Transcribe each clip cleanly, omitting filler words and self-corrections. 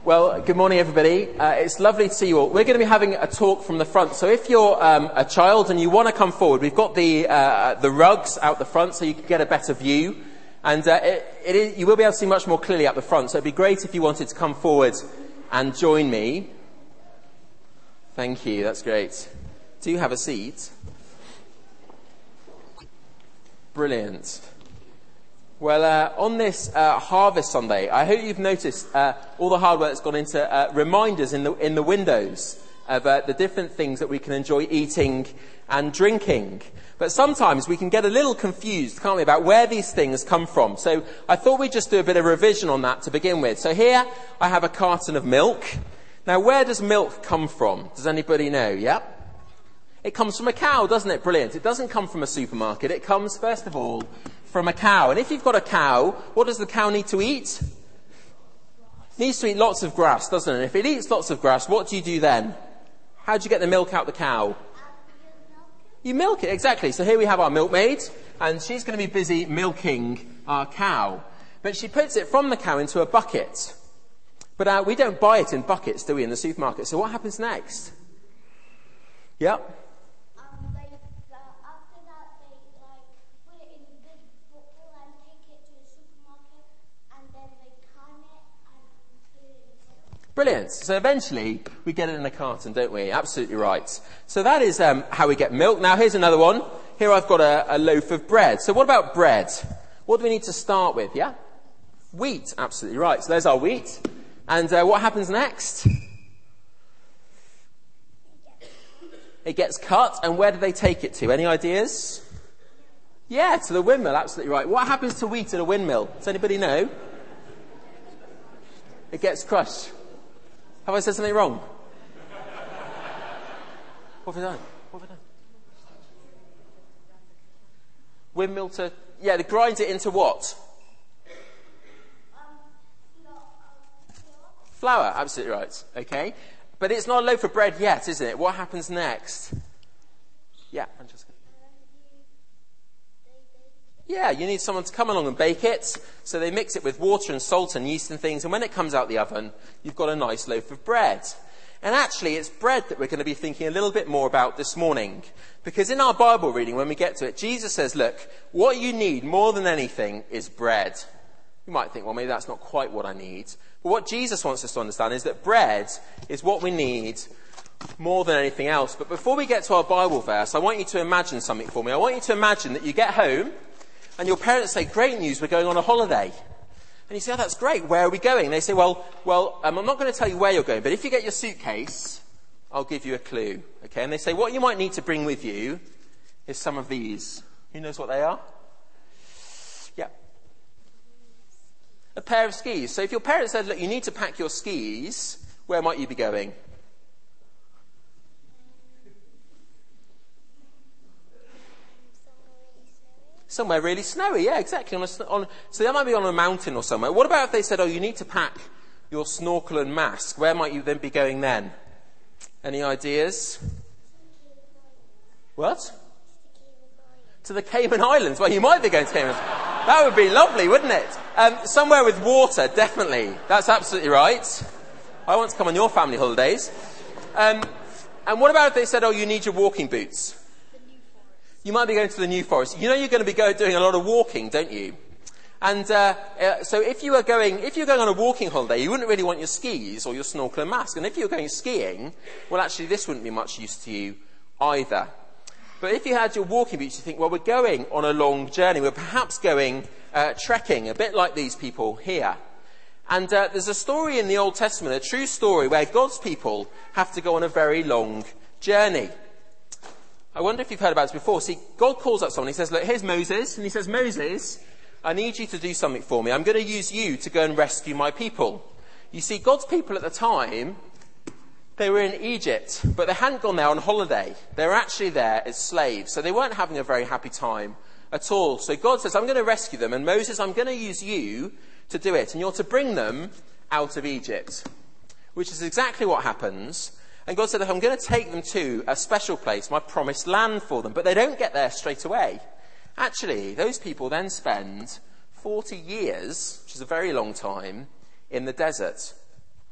Well, good morning, everybody. It's lovely to see you all. We're going to be having a talk from the front. So if you're a child and you want to come forward, we've got the rugs out the front so you can get a better view. And you will be able to see much more clearly out the front. So it'd be great if you wanted to come forward and join me. Thank you. That's great. Do have a seat. Brilliant. Well, on this Harvest Sunday, I hope you've noticed all the hard work that's gone into reminders in the windows of the different things that we can enjoy eating and drinking. But sometimes we can get a little confused, can't we, about where these things come from. So I thought we'd just do a bit of revision on that to begin with. So here I have a carton of milk. Now, where does milk come from? Does anybody know? Yep. It comes from a cow, doesn't it? Brilliant. It doesn't come from a supermarket. It comes, first of all, from a cow. And if you've got a cow, what does the cow need to eat? It needs to eat lots of grass, doesn't it? And if it eats lots of grass, what do you do then? How do you get the milk out the cow? You milk it, exactly. So here we have our milkmaid, and she's going to be busy milking our cow. But she puts it from the cow into a bucket. But we don't buy it in buckets, do we, in the supermarket? So what happens next? Yep. Brilliant. So eventually we get it in a carton, don't we? Absolutely right. So that is how we get milk. Now here's another one. Here I've got a loaf of bread. So what about bread? What do we need to start with? Yeah? Wheat. Absolutely right. So there's our wheat. And what happens next? It gets cut. And where do they take it to? Any ideas? Yeah, to the windmill. Absolutely right. What happens to wheat at a windmill? Does anybody know? It gets crushed. Have I said something wrong? What have I done? Windmill to... Yeah, they grind it into what? Flour, absolutely right. Okay. But it's not a loaf of bread yet, isn't it? What happens next? Yeah, Francesca. Yeah, you need someone to come along and bake it. So they mix it with water and salt and yeast and things. And when it comes out the oven, you've got a nice loaf of bread. And actually, it's bread that we're going to be thinking a little bit more about this morning. Because in our Bible reading, when we get to it, Jesus says, look, what you need more than anything is bread. You might think, well, maybe that's not quite what I need. But what Jesus wants us to understand is that bread is what we need more than anything else. But before we get to our Bible verse, I want you to imagine something for me. I want you to imagine that you get home, and your parents say, great news, we're going on a holiday. And you say, oh, that's great, where are we going? And they say, well, I'm not going to tell you where you're going, but if you get your suitcase, I'll give you a clue. Okay? And they say, what you might need to bring with you is some of these. Who knows what they are? Yeah. A pair of skis. So if your parents said, look, you need to pack your skis, where might you be going? Somewhere really snowy, yeah, exactly. So they might be on a mountain or somewhere. What about if they said, oh, you need to pack your snorkel and mask? Where might you then be going then? Any ideas? What? To the Cayman Islands. Well, you might be going to Cayman Islands. That would be lovely, wouldn't it? Somewhere with water, definitely. That's absolutely right. I want to come on your family holidays. And what about if they said, oh, you need your walking boots? You might be going to the New Forest. You know you're going to be doing a lot of walking, don't you? And so if you're going on a walking holiday, you wouldn't really want your skis or your snorkel and mask. And if you're going skiing, well, actually, this wouldn't be much use to you either. But if you had your walking boots, you think, well, we're going on a long journey. We're perhaps going trekking, a bit like these people here. And there's a story in the Old Testament, a true story, where God's people have to go on a very long journey. I wonder if you've heard about this before. See, God calls up someone. He says, look, here's Moses. And he says, Moses, I need you to do something for me. I'm going to use you to go and rescue my people. You see, God's people at the time, they were in Egypt, but they hadn't gone there on holiday. They were actually there as slaves. So they weren't having a very happy time at all. So God says, I'm going to rescue them. And Moses, I'm going to use you to do it. And you're to bring them out of Egypt, which is exactly what happens. And God said, I'm going to take them to a special place, my promised land for them. But they don't get there straight away. Actually, those people then spend 40 years, which is a very long time, in the desert.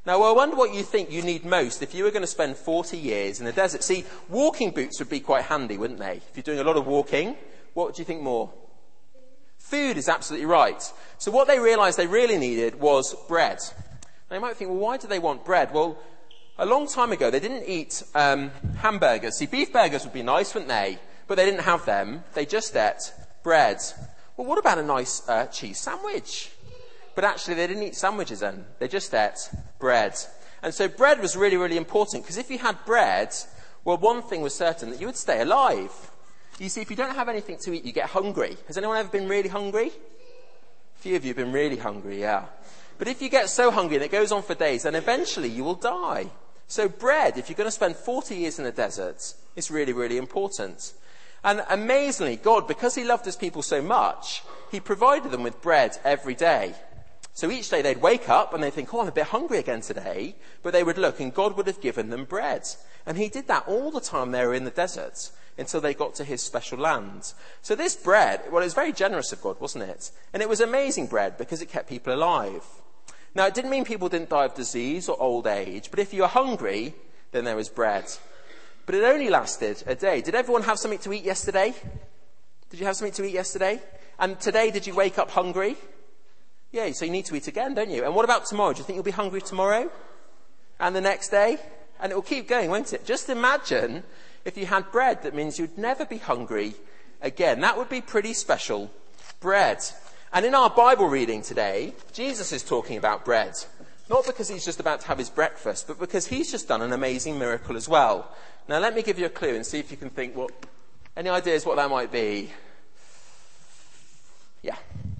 Now, I wonder what you think you need most if you were going to spend 40 years in the desert. See, walking boots would be quite handy, wouldn't they? If you're doing a lot of walking, what do you think more? Food is absolutely right. So what they realised they really needed was bread. Now, you might think, well, why do they want bread? Well, a long time ago, they didn't eat hamburgers. See, beef burgers would be nice, wouldn't they? But they didn't have them. They just ate bread. Well, what about a nice cheese sandwich? But actually, they didn't eat sandwiches then. They just ate bread. And so bread was really, really important, because if you had bread, well, one thing was certain, that you would stay alive. You see, if you don't have anything to eat, you get hungry. Has anyone ever been really hungry? A few of you have been really hungry, yeah. But if you get so hungry and it goes on for days, then eventually you will die. So bread, if you're going to spend 40 years in the desert, is really, really important. And amazingly, God, because he loved his people so much, he provided them with bread every day. So each day they'd wake up and they'd think, oh, I'm a bit hungry again today. But they would look and God would have given them bread. And he did that all the time they were in the desert until they got to his special land. So this bread, well, it was very generous of God, wasn't it? And it was amazing bread because it kept people alive. Now, it didn't mean people didn't die of disease or old age. But if you were hungry, then there was bread. But it only lasted a day. Did everyone have something to eat yesterday? Did you have something to eat yesterday? And today, did you wake up hungry? Yeah, so you need to eat again, don't you? And what about tomorrow? Do you think you'll be hungry tomorrow? And the next day? And it will keep going, won't it? Just imagine if you had bread, that means you'd never be hungry again. That would be pretty special bread. And in our Bible reading today, Jesus is talking about bread. Not because he's just about to have his breakfast, but because he's just done an amazing miracle as well. Now, let me give you a clue and see if you can think, well, any ideas what that might be? Yeah.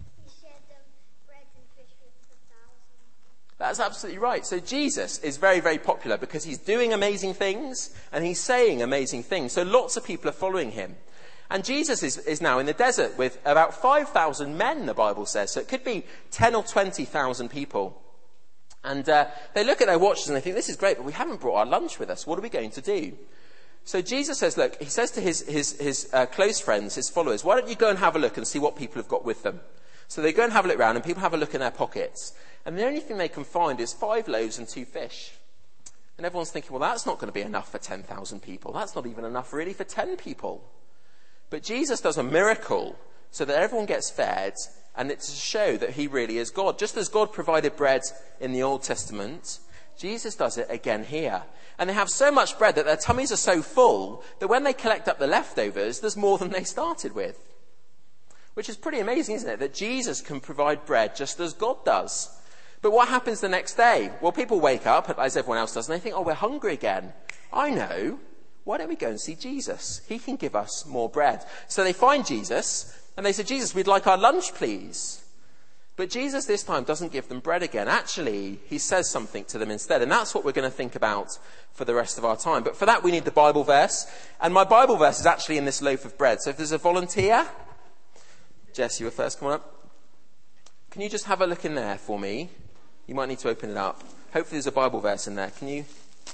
That's absolutely right. So Jesus is very, very popular because he's doing amazing things and he's saying amazing things. So lots of people are following him. And Jesus is now in the desert with about 5,000 men, the Bible says. So it could be 10 or 20,000 people. And they look at their watches and they think, this is great, but we haven't brought our lunch with us. What are we going to do? So Jesus says, look, he says to his close friends, his followers, why don't you go and have a look and see what people have got with them? So they go and have a look around and people have a look in their pockets. And the only thing they can find is 5 loaves and 2 fish. And everyone's thinking, well, that's not going to be enough for 10,000 people. That's not even enough really for 10 people. But Jesus does a miracle so that everyone gets fed, and it's to show that he really is God. Just as God provided bread in the Old Testament, Jesus does it again here. And they have so much bread that their tummies are so full that when they collect up the leftovers, there's more than they started with. Which is pretty amazing, isn't it? That Jesus can provide bread just as God does. But what happens the next day? Well, people wake up, as everyone else does, and they think, oh, we're hungry again. I know. Why don't we go and see Jesus? He can give us more bread. So they find Jesus, and they say, Jesus, we'd like our lunch, please. But Jesus this time doesn't give them bread again. Actually, he says something to them instead. And that's what we're going to think about for the rest of our time. But for that, we need the Bible verse. And my Bible verse is actually in this loaf of bread. So if there's a volunteer, Jess, you were first. Come on up. Can you just have a look in there for me? You might need to open it up. Hopefully there's a Bible verse in there. Can you?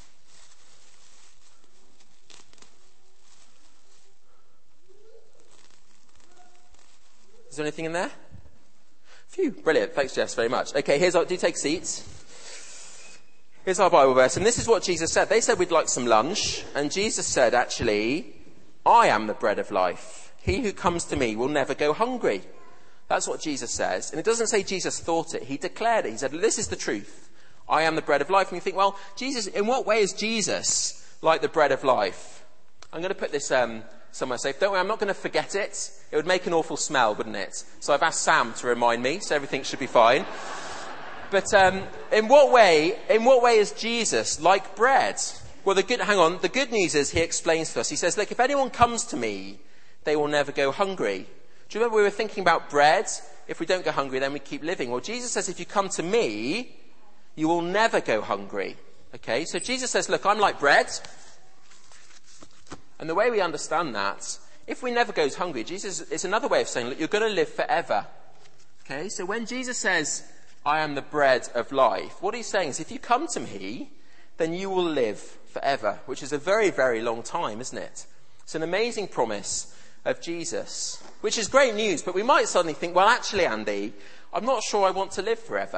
Is there anything in there? Phew, brilliant. Thanks, Jess, very much. Okay, do take seats. Here's our Bible verse. And this is what Jesus said. They said we'd like some lunch. And Jesus said, actually, I am the bread of life. He who comes to me will never go hungry. That's what Jesus says. And it doesn't say Jesus thought it. He declared it. He said, this is the truth. I am the bread of life. And you think, well, Jesus, in what way is Jesus like the bread of life? I'm going to put this somewhere safe. Don't worry, I'm not going to forget it. It would make an awful smell, wouldn't it? So I've asked Sam to remind me, so everything should be fine. But in what way is Jesus like bread? Well, the good news is he explains to us. He says, look, if anyone comes to me, they will never go hungry. Do you remember we were thinking about bread? If we don't go hungry, then we keep living. Well, Jesus says, if you come to me, you will never go hungry. Okay, so Jesus says, look, I'm like bread. And the way we understand that, if we never goes hungry, Jesus is another way of saying, look, you're going to live forever. Okay, so when Jesus says, I am the bread of life, what he's saying is, if you come to me, then you will live forever, which is a very, very long time, isn't it? It's an amazing promise of Jesus, which is great news, but we might suddenly think, well, actually, Andy, I'm not sure I want to live forever.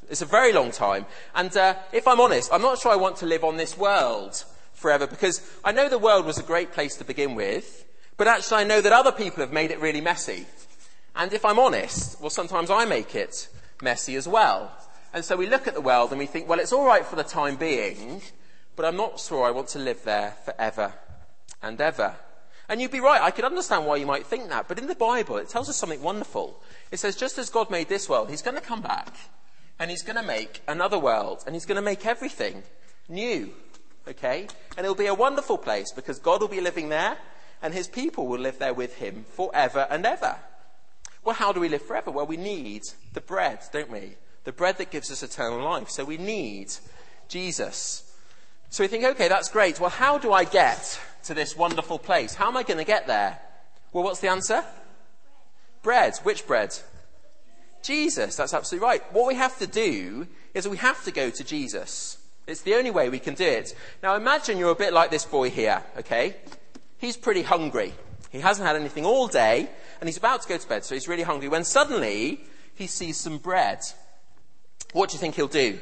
It's a very long time. And if I'm honest, I'm not sure I want to live on this world forever, because I know the world was a great place to begin with, but actually I know that other people have made it really messy. And if I'm honest, well, sometimes I make it messy as well. And so we look at the world and we think, well, it's all right for the time being, but I'm not sure I want to live there forever and ever. And you'd be right, I could understand why you might think that, but in the Bible it tells us something wonderful. It says just as God made this world, he's going to come back and he's going to make another world, and he's going to make everything new, okay? And it'll be a wonderful place because God will be living there and his people will live there with him forever and ever. Well, how do we live forever? Well, we need the bread, don't we? The bread that gives us eternal life. So we need Jesus. So we think, okay, that's great. Well, how do I get to this wonderful place? How am I going to get there? Well, what's the answer? Bread. Which bread? Jesus. That's absolutely right. What we have to do is we have to go to Jesus. It's the only way we can do it. Now, imagine you're a bit like this boy here, okay? He's pretty hungry. He hasn't had anything all day, and he's about to go to bed, so he's really hungry. When suddenly he sees some bread, what do you think he'll do?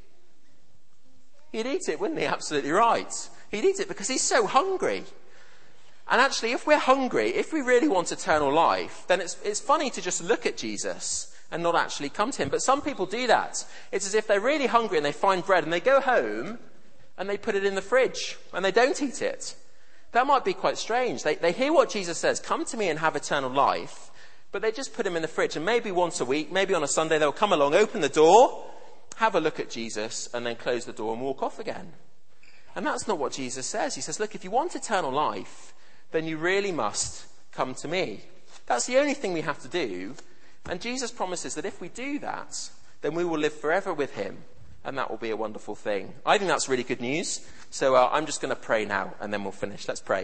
He'd eat it, wouldn't he? Absolutely right. He'd eat it because he's so hungry. And actually, if we're hungry, if we really want eternal life, then it's funny to just look at Jesus and not actually come to him. But some people do that. It's as if they're really hungry and they find bread and they go home and they put it in the fridge and they don't eat it. That might be quite strange. They hear what Jesus says, come to me and have eternal life, but they just put him in the fridge, and maybe once a week, maybe on a Sunday, they'll come along, open the door, have a look at Jesus, and then close the door and walk off again. And that's not what Jesus says. He says, look, if you want eternal life, then you really must come to me. That's the only thing we have to do. And Jesus promises that if we do that, then we will live forever with him, and that will be a wonderful thing. I think that's really good news. So I'm just going to pray now, and then we'll finish. Let's pray.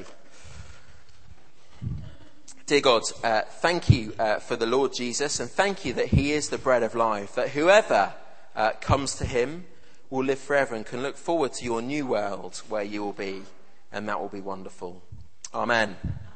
Dear God, thank you for the Lord Jesus, and thank you that he is the bread of life, that whoever comes to him will live forever and can look forward to your new world where you will be, and that will be wonderful. Amen.